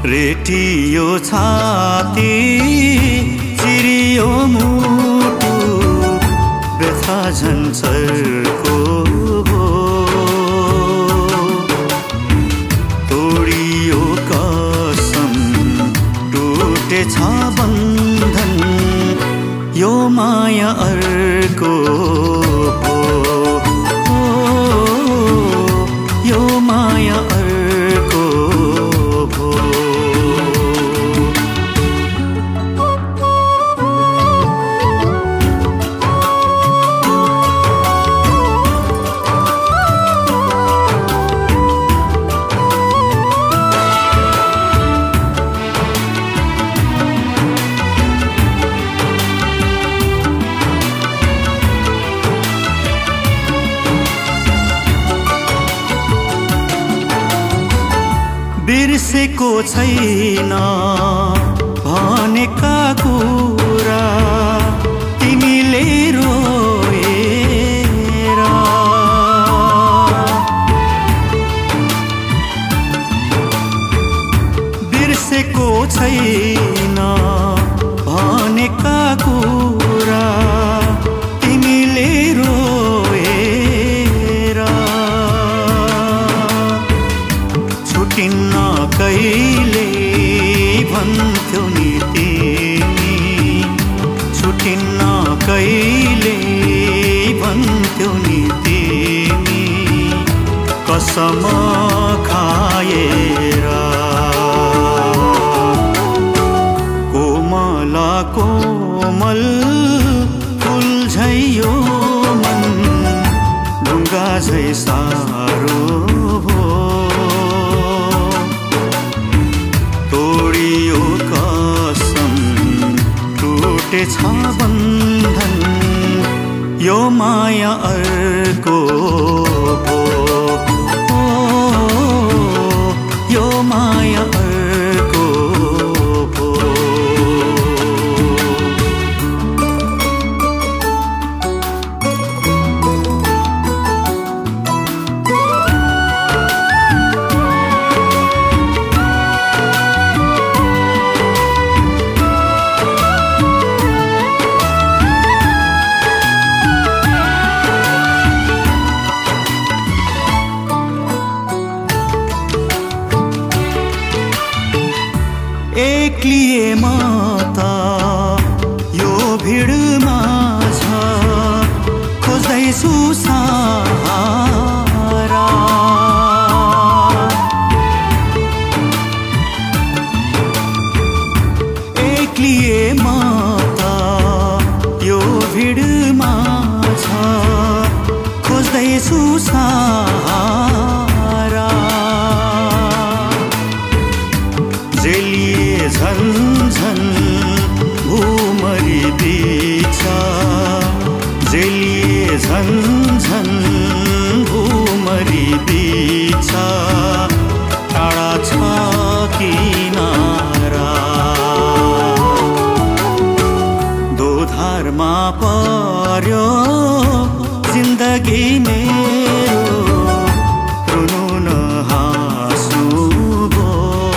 ratio छाती चिरियो मुटु व्यथा झन्झरको भो तोडियो कसम टुटेछ बन्धन यो माया अर्को हो यो माया अर्को हो बिर्सेको छैन भनेका कुरा तिमीले रोएर बिर्सेको छैन भनेका कुरा तिमीले रोएर छुटिन्न कहिले भन्थ्यौ नि तिमी छुटिन्न कहिले भन्थ्यौ नि तिमी कसम खाएर कोमल कोमल फुल झै यो मन ढुङ्गा झै सारो भो तोडियो कसम टुटेछ बन्धन यो माया अर्को हो यो माया अर्को हो एक्लिए म त यो भिडमा छ खोज्दैछु सहारा एक्लिए म त यो भिडमा छ खोज्दैछु सहारा जेलिए झन्झन भूमरी बिच जेलिए झन्झन भूमरी बिच टाढा छ किनारा दोधारमा पर्यो जिन्दगी मेरो रुनु न हाँसु भो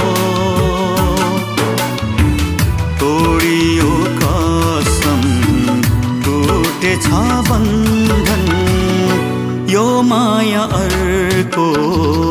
तोडियो कसम टुटेछ बन्धन यो माया अर्को